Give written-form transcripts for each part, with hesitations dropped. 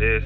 is.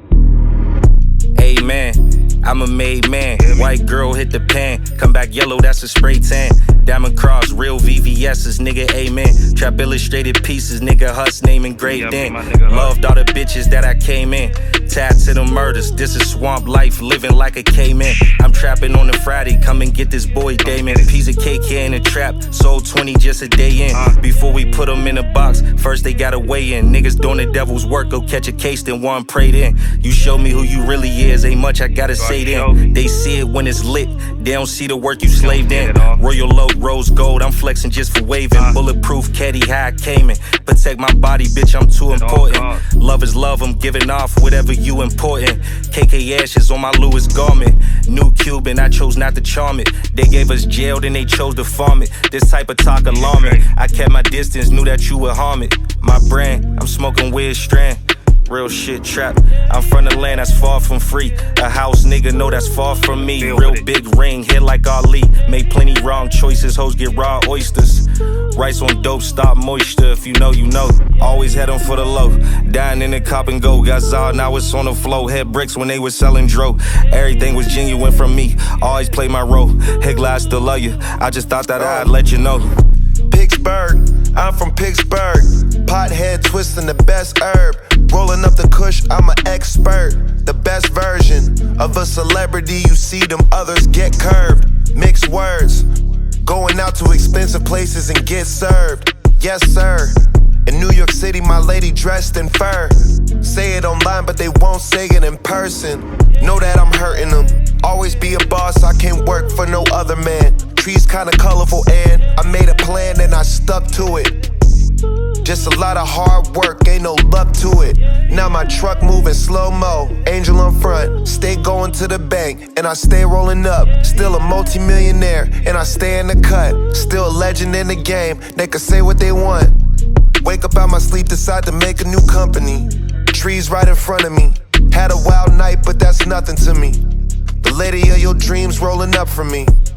Amen. I'm a made man. White girl hit the pan. Come back yellow, that's a spray tan. Diamond cross, real VVS's, nigga, amen. Trap illustrated pieces, nigga, Huss name engraved in. Loved all the bitches that I came in. Tapped to the murders, this is swamp life, living like a caveman. I'm trapping on a Friday, come and get this boy Damon. Piece of cake here in the trap, sold 20 just a day in. Before we put them in a box, first they gotta weigh in. Niggas doing the devil's work, go catch a case, then one prayed in. You show me who you really is, ain't much I gotta say then. They see it when it's lit, they don't see the work you slaved in. Royal Oak, rose gold, I'm flexing just for waving. Bulletproof caddy, how I came in. Protect my body, bitch, I'm too important. Love is love, I'm giving off whatever you important. KK ashes on my Louis garment. New Cuban, I chose not to charm it. They gave us jail, then they chose to farm it. This type of talk alarming. I kept my distance, knew that you would harm it. My brand, I'm smoking weird strand. Real shit trap. I'm from the land that's far from free. A house nigga, know that's far from me. Real big ring, hit like Ali. Made plenty wrong choices, hoes get raw oysters. Rice on dope, stop moisture. If you know, you know. Always had them for the low. Dying in the cop and go. Got Zod, now it's on the flow. Had bricks when they was selling dro. Everything was genuine from me. Always play my role. Higla, I still love you. I just thought that I'd let you know. Pittsburgh, I'm from Pittsburgh. Pothead twisting the best herb. Rolling up the kush, I'm an expert. The best version of a celebrity, you see them others get curved. Mixed words, going out to expensive places and get served. Yes sir, in New York City my lady dressed in fur. Say it online but they won't say it in person. Know that I'm hurting them. Always be a boss, I can't work for no other man. Trees kinda colorful and I made a plan and I stuck to it. Just a lot of hard work, ain't no luck to it. Now my truck moving slow-mo, angel on front. Stay going to the bank, and I stay rolling up. Still a multi-millionaire, and I stay in the cut. Still a legend in the game, they can say what they want. Wake up out my sleep, decide to make a new company. Trees right in front of me. Had a wild night, but that's nothing to me. The lady of your dreams rolling up from me.